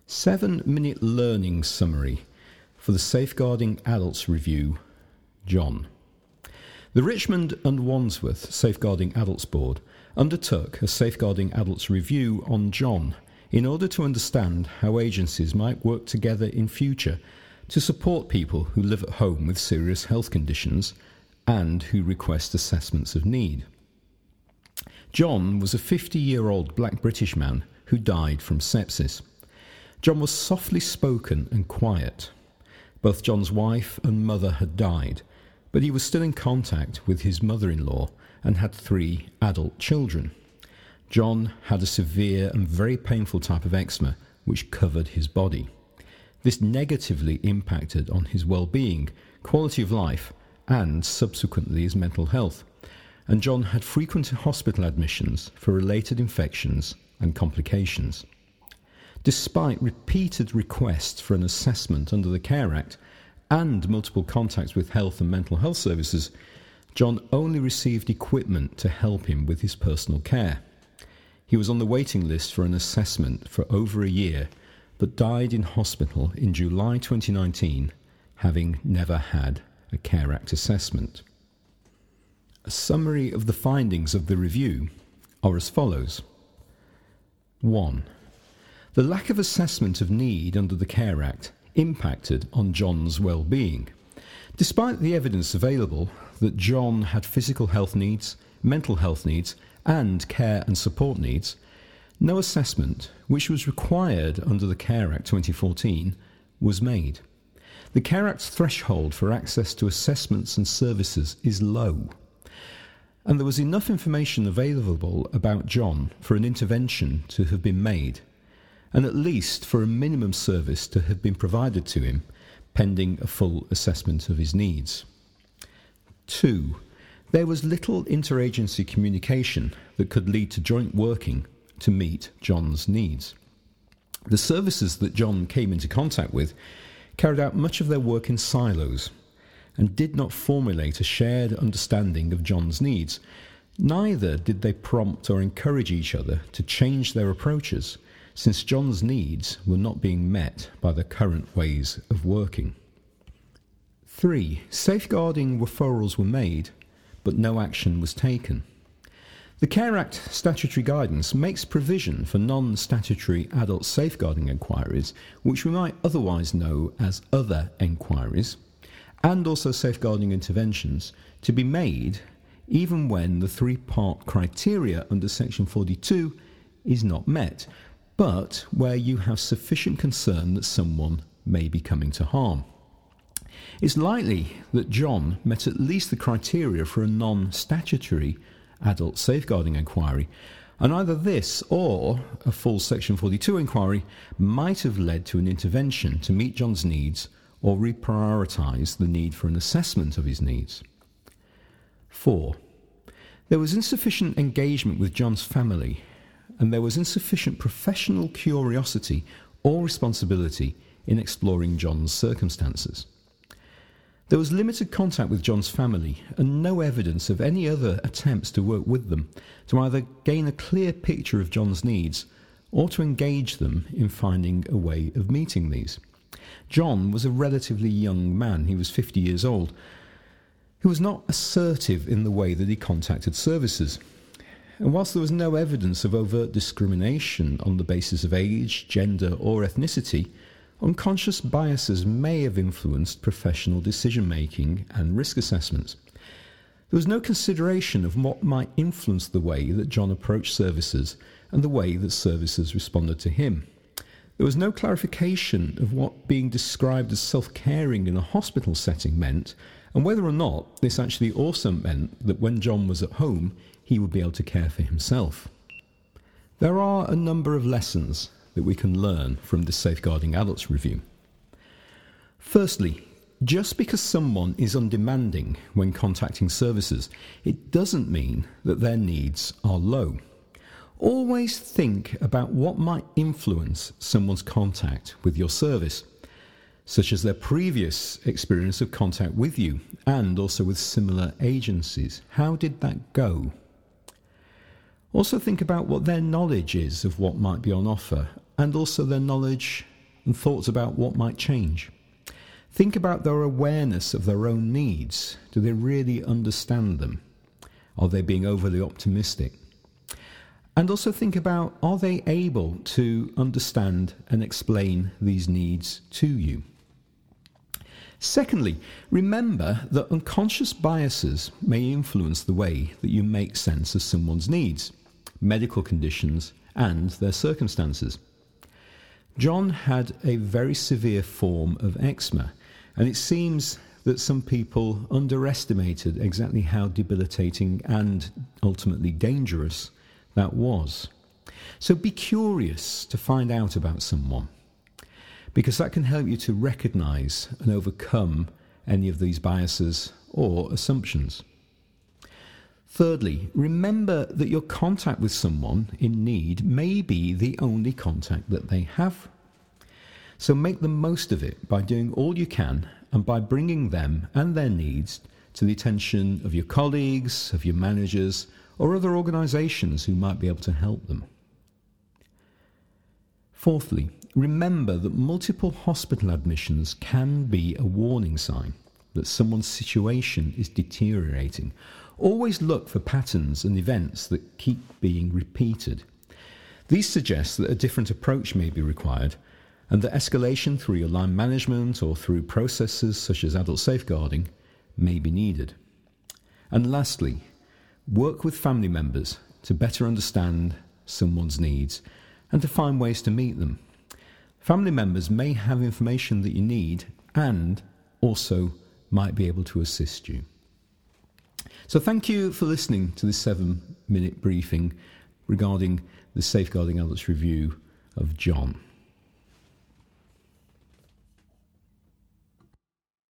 7-minute learning summary for the Safeguarding Adults Review, John. The Richmond and Wandsworth Safeguarding Adults Board undertook a Safeguarding Adults Review on John in order to understand how agencies might work together in future to support people who live at home with serious health conditions and who request assessments of need. John was a 50-year-old black British man who died from sepsis. John was softly spoken and quiet. Both John's wife and mother had died, but he was still in contact with his mother-in-law and had 3 adult children. John had a severe and very painful type of eczema which covered his body. This negatively impacted on his well-being, quality of life, and subsequently his mental health. And John had frequent hospital admissions for related infections and complications. Despite repeated requests for an assessment under the Care Act and multiple contacts with health and mental health services, John only received equipment to help him with his personal care. He was on the waiting list for an assessment for over a year, but died in hospital in July 2019, having never had a Care Act assessment. A summary of the findings of the review are as follows. 1. The lack of assessment of need under the Care Act impacted on John's well-being. Despite the evidence available that John had physical health needs, mental health needs, and care and support needs, no assessment, which was required under the Care Act 2014, was made. The Care Act's threshold for access to assessments and services is low, and there was enough information available about John for an intervention to have been made, and at least for a minimum service to have been provided to him, pending a full assessment of his needs. 2. There was little interagency communication that could lead to joint working to meet John's needs. The services that John came into contact with carried out much of their work in silos and did not formulate a shared understanding of John's needs. Neither did they prompt or encourage each other to change their approaches, since John's needs were not being met by the current ways of working. 3. Safeguarding referrals were made, but no action was taken. The Care Act statutory guidance makes provision for non-statutory adult safeguarding enquiries, which we might otherwise know as other enquiries, and also safeguarding interventions, to be made even when the 3-part criteria under Section 42 is not met, but where you have sufficient concern that someone may be coming to harm. It's likely that John met at least the criteria for a non-statutory adult safeguarding inquiry, and either this or a full Section 42 inquiry might have led to an intervention to meet John's needs or reprioritise the need for an assessment of his needs. 4. There was insufficient engagement with John's family, and there was insufficient professional curiosity or responsibility in exploring John's circumstances. There was limited contact with John's family and no evidence of any other attempts to work with them to either gain a clear picture of John's needs or to engage them in finding a way of meeting these. John was a relatively young man, he was 50 years old, who was not assertive in the way that he contacted services. And whilst there was no evidence of overt discrimination on the basis of age, gender or ethnicity, unconscious biases may have influenced professional decision-making and risk assessments. There was no consideration of what might influence the way that John approached services and the way that services responded to him. There was no clarification of what being described as self-caring in a hospital setting meant, and whether or not this actually also meant that when John was at home, he would be able to care for himself. There are a number of lessons that we can learn from this Safeguarding Adults review. Firstly, just because someone is undemanding when contacting services, it doesn't mean that their needs are low. Always think about what might influence someone's contact with your service, such as their previous experience of contact with you and also with similar agencies. How did that go? Also think about what their knowledge is of what might be on offer, and also their knowledge and thoughts about what might change. Think about their awareness of their own needs. Do they really understand them? Are they being overly optimistic? And also think about, are they able to understand and explain these needs to you? Secondly, remember that unconscious biases may influence the way that you make sense of someone's needs, medical conditions, and their circumstances. John had a very severe form of eczema, and it seems that some people underestimated exactly how debilitating and ultimately dangerous that was. So be curious to find out about someone, because that can help you to recognize and overcome any of these biases or assumptions. Thirdly, remember that your contact with someone in need may be the only contact that they have. So make the most of it by doing all you can and by bringing them and their needs to the attention of your colleagues, of your managers, or other organisations who might be able to help them. Fourthly, remember that multiple hospital admissions can be a warning sign that someone's situation is deteriorating. Always look for patterns and events that keep being repeated. These suggest that a different approach may be required, and that escalation through your line management or through processes such as adult safeguarding may be needed. And lastly, work with family members to better understand someone's needs and to find ways to meet them. Family members may have information that you need and also might be able to assist you. So thank you for listening to this 7-minute briefing regarding the Safeguarding Adults review of John.